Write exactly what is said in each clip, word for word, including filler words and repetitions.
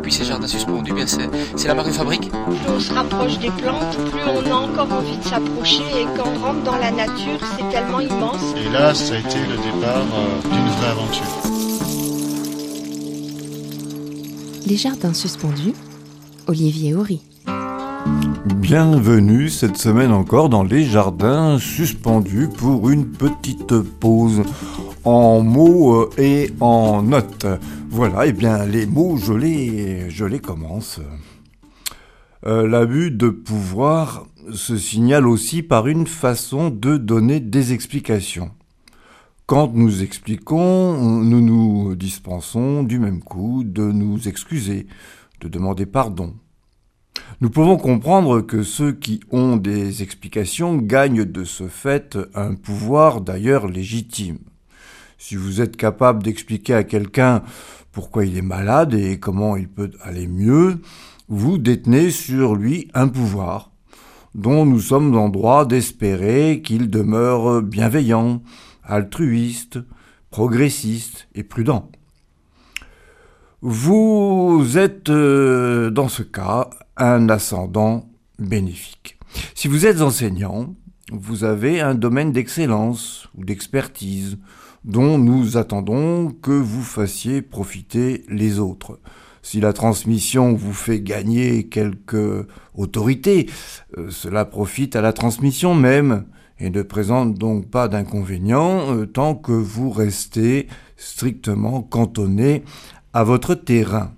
puis ces jardins suspendus, bien c'est, c'est la marque de fabrique. Plus on se rapproche des plantes, plus on a encore envie de s'approcher et quand on rentre dans la nature, c'est tellement immense. Et là, ça a été le départ euh, d'une vraie aventure. Les jardins suspendus, Olivier Horry. Bienvenue cette semaine encore dans les jardins suspendus pour une petite pause en mots et en notes. Voilà, et bien les mots, je les, je les commence. Euh, l'abus de pouvoir se signale aussi par une façon de donner des explications. Quand nous expliquons, nous nous dispensons du même coup de nous excuser, de demander pardon. Nous pouvons comprendre que ceux qui ont des explications gagnent de ce fait un pouvoir d'ailleurs légitime. Si vous êtes capable d'expliquer à quelqu'un pourquoi il est malade et comment il peut aller mieux, vous détenez sur lui un pouvoir dont nous sommes en droit d'espérer qu'il demeure bienveillant, altruiste, progressiste et prudent. Vous êtes euh, dans ce cas un ascendant bénéfique. Si vous êtes enseignant, vous avez un domaine d'excellence ou d'expertise dont nous attendons que vous fassiez profiter les autres. Si la transmission vous fait gagner quelque autorité, euh, cela profite à la transmission même et ne présente donc pas d'inconvénient euh, tant que vous restez strictement cantonné à votre terrain.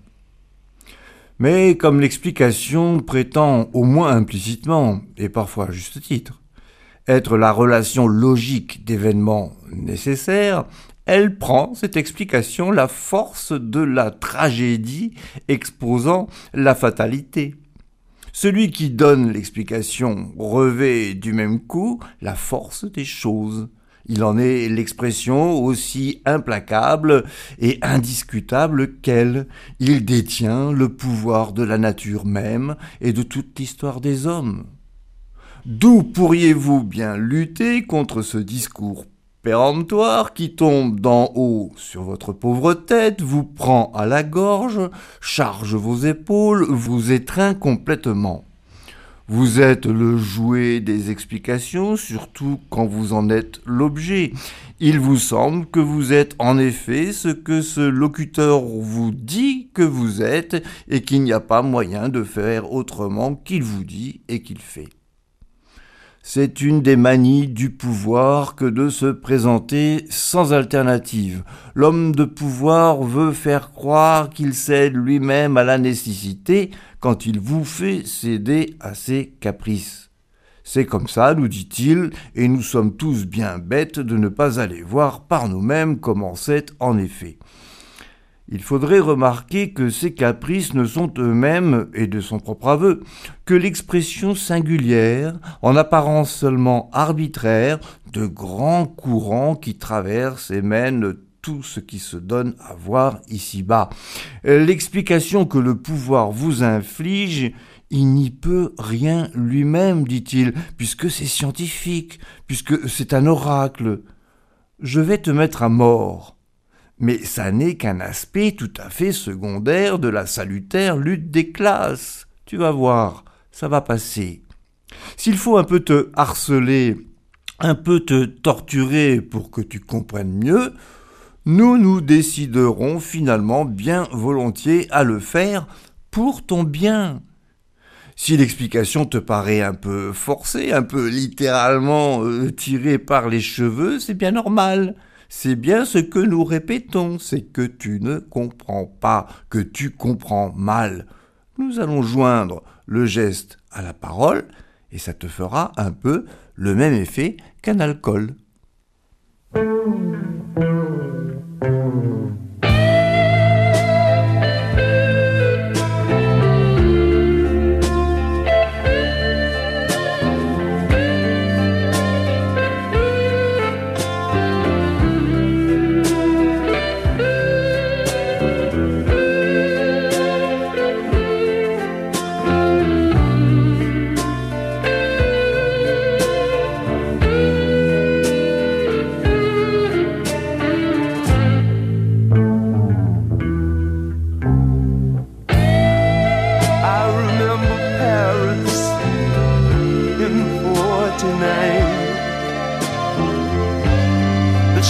Mais comme l'explication prétend au moins implicitement, et parfois à juste titre, être la relation logique d'événements nécessaires, elle prend, cette explication, la force de la tragédie exposant la fatalité. Celui qui donne l'explication revêt du même coup la force des choses. Il en est l'expression aussi implacable et indiscutable qu'elle. Il détient le pouvoir de la nature même et de toute l'histoire des hommes. D'où pourriez-vous bien lutter contre ce discours péremptoire qui tombe d'en haut sur votre pauvre tête, vous prend à la gorge, charge vos épaules, vous étreint complètement. Vous êtes le jouet des explications, surtout quand vous en êtes l'objet. Il vous semble que vous êtes en effet ce que ce locuteur vous dit que vous êtes et qu'il n'y a pas moyen de faire autrement qu'il vous dit et qu'il fait. C'est une des manies du pouvoir que de se présenter sans alternative. L'homme de pouvoir veut faire croire qu'il cède lui-même à la nécessité quand il vous fait céder à ses caprices. C'est comme ça, nous dit-il, et nous sommes tous bien bêtes de ne pas aller voir par nous-mêmes comment c'est en effet. Il faudrait remarquer que ces caprices ne sont eux-mêmes, et de son propre aveu, que l'expression singulière, en apparence seulement arbitraire, de grands courants qui traversent et mènent tout ce qui se donne à voir ici-bas. L'explication que le pouvoir vous inflige, il n'y peut rien lui-même, dit-il, puisque c'est scientifique, puisque c'est un oracle. Je vais te mettre à mort. Mais ça n'est qu'un aspect tout à fait secondaire de la salutaire lutte des classes. Tu vas voir, ça va passer. S'il faut un peu te harceler, un peu te torturer pour que tu comprennes mieux, nous nous déciderons finalement bien volontiers à le faire pour ton bien. Si l'explication te paraît un peu forcée, un peu littéralement euh, tirée par les cheveux, c'est bien normal. C'est bien ce que nous répétons, c'est que tu ne comprends pas, que tu comprends mal. Nous allons joindre le geste à la parole et ça te fera un peu le même effet qu'un alcool.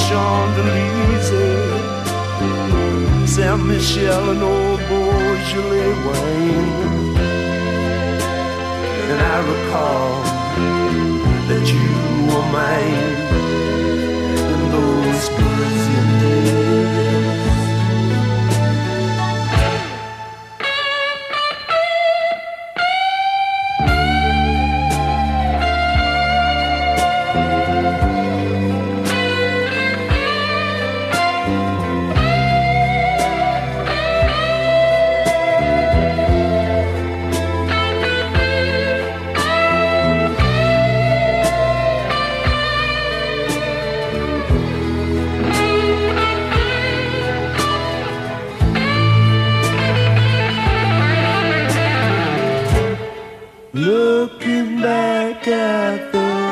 Champs-Élysées, Saint-Michel and old Beaujolais wine. And I recall that you were mine in those Parisian days. Looking back at the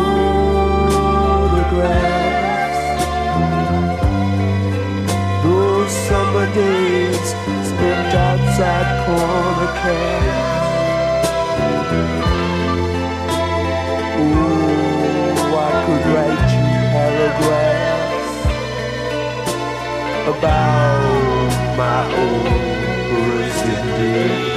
photographs, those summer days spent outside corner cafes. Oh, I could write you paragraphs about my old Parisian days.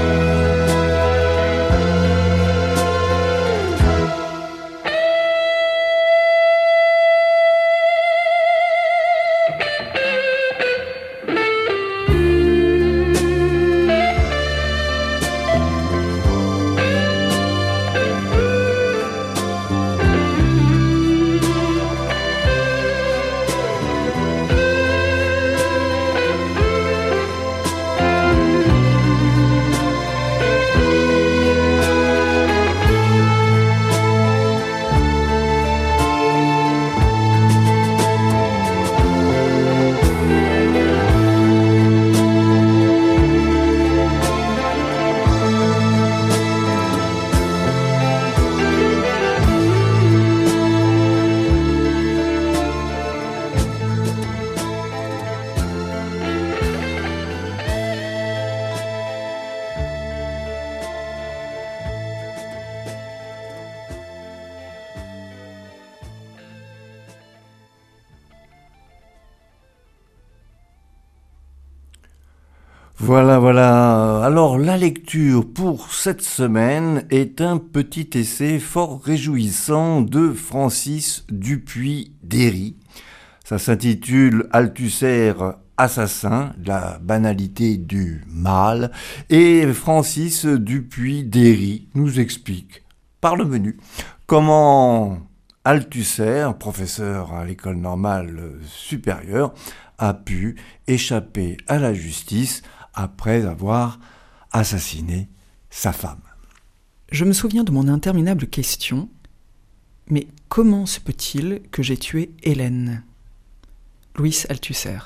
Voilà, voilà. Alors, la lecture pour cette semaine est un petit essai fort réjouissant de Francis Dupuy-Derry. Ça s'intitule Althusser assassin, la banalité du mal. Et Francis Dupuy-Derry nous explique, par le menu, comment Althusser, professeur à l'école normale supérieure, a pu échapper à la justice après avoir assassiné sa femme. Je me souviens de mon interminable question, mais comment se peut-il que j'ai tué Hélène ? Louis Althusser.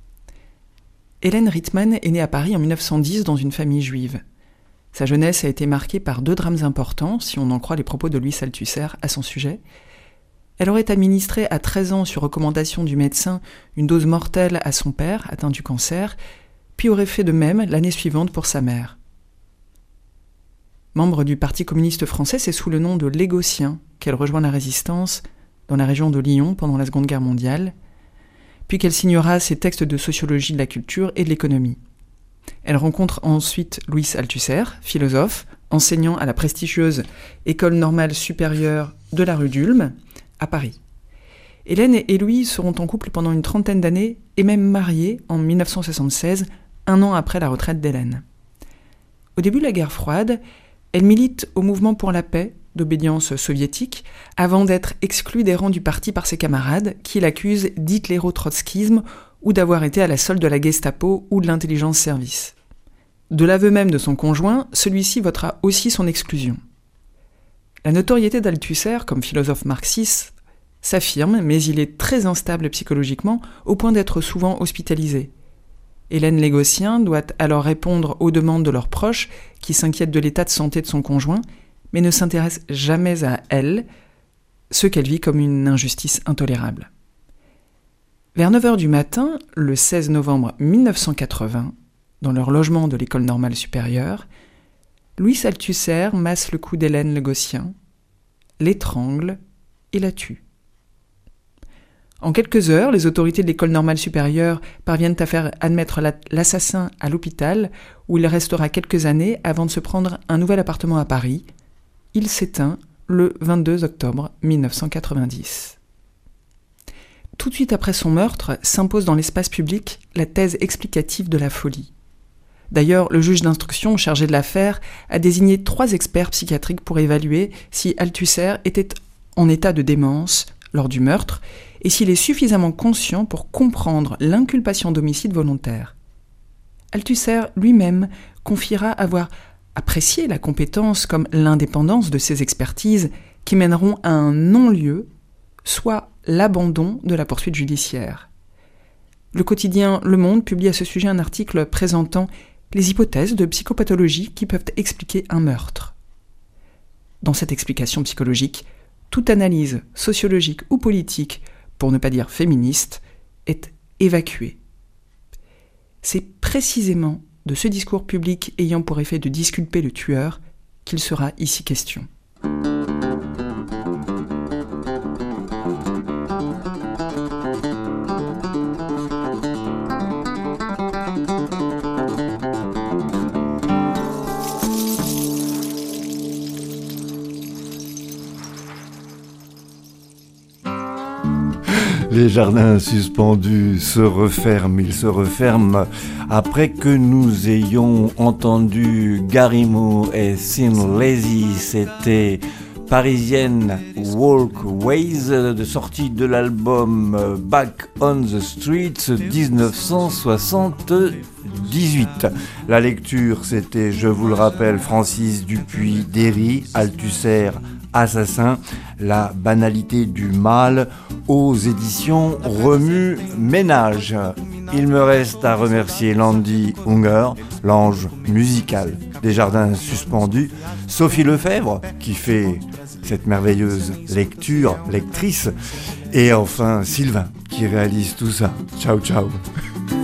Hélène Rittmann est née à Paris en mille neuf cent dix dans une famille juive. Sa jeunesse a été marquée par deux drames importants, si on en croit les propos de Louis Althusser à son sujet. Elle aurait administré à treize ans, sur recommandation du médecin, une dose mortelle à son père, atteint du cancer, puis aurait fait de même l'année suivante pour sa mère. Membre du Parti communiste français, c'est sous le nom de Légotien qu'elle rejoint la Résistance dans la région de Lyon pendant la Seconde Guerre mondiale, puis qu'elle signera ses textes de sociologie de la culture et de l'économie. Elle rencontre ensuite Louis Althusser, philosophe, enseignant à la prestigieuse École normale supérieure de la rue d'Ulm, à Paris. Hélène et Louis seront en couple pendant une trentaine d'années et même mariés en mille neuf cent soixante-seize, un an après la retraite d'Hélène. Au début de la guerre froide, elle milite au mouvement pour la paix d'obédience soviétique avant d'être exclue des rangs du parti par ses camarades qui l'accusent d'hitléro-trotskisme ou d'avoir été à la solde de la Gestapo ou de l'intelligence service. De l'aveu même de son conjoint, celui-ci votera aussi son exclusion. La notoriété d'Althusser comme philosophe marxiste s'affirme, mais il est très instable psychologiquement au point d'être souvent hospitalisé. Hélène Légotien doit alors répondre aux demandes de leurs proches qui s'inquiètent de l'état de santé de son conjoint, mais ne s'intéresse jamais à elle, ce qu'elle vit comme une injustice intolérable. Vers neuf heures du matin, le seize novembre mille neuf cent quatre-vingts, dans leur logement de l'école normale supérieure, Louis Althusser masse le cou d'Hélène Légotien, l'étrangle et la tue. En quelques heures, les autorités de l'école normale supérieure parviennent à faire admettre la, l'assassin à l'hôpital, où il restera quelques années avant de se prendre un nouvel appartement à Paris. Il s'éteint le vingt-deux octobre mille neuf cent quatre-vingt-dix. Tout de suite après son meurtre, s'impose dans l'espace public la thèse explicative de la folie. D'ailleurs, le juge d'instruction chargé de l'affaire a désigné trois experts psychiatriques pour évaluer si Althusser était en état de démence lors du meurtre et s'il est suffisamment conscient pour comprendre l'inculpation d'homicide volontaire. Althusser lui-même confiera avoir apprécié la compétence comme l'indépendance de ces expertises qui mèneront à un non-lieu, soit l'abandon de la poursuite judiciaire. Le quotidien Le Monde publie à ce sujet un article présentant les hypothèses de psychopathologie qui peuvent expliquer un meurtre. Dans cette explication psychologique, toute analyse sociologique ou politique, pour ne pas dire féministe, est évacuée. C'est précisément de ce discours public ayant pour effet de disculper le tueur qu'il sera ici question. Les jardins suspendus se referment, ils se referment après que nous ayons entendu Gary Moore et Thin Lizzy. C'était Parisienne Walkways, de sortie de l'album Back on the Streets dix-neuf cent soixante-dix-huit. La lecture, c'était, je vous le rappelle, Francis Dupuy-Derry, Althusser, Assassin, la banalité du mal, aux éditions Remue Ménage. Il me reste à remercier Landy Unger, l'ange musical des jardins suspendus, Sophie Lefebvre, qui fait cette merveilleuse lecture, lectrice, et enfin Sylvain, qui réalise tout ça. Ciao, ciao.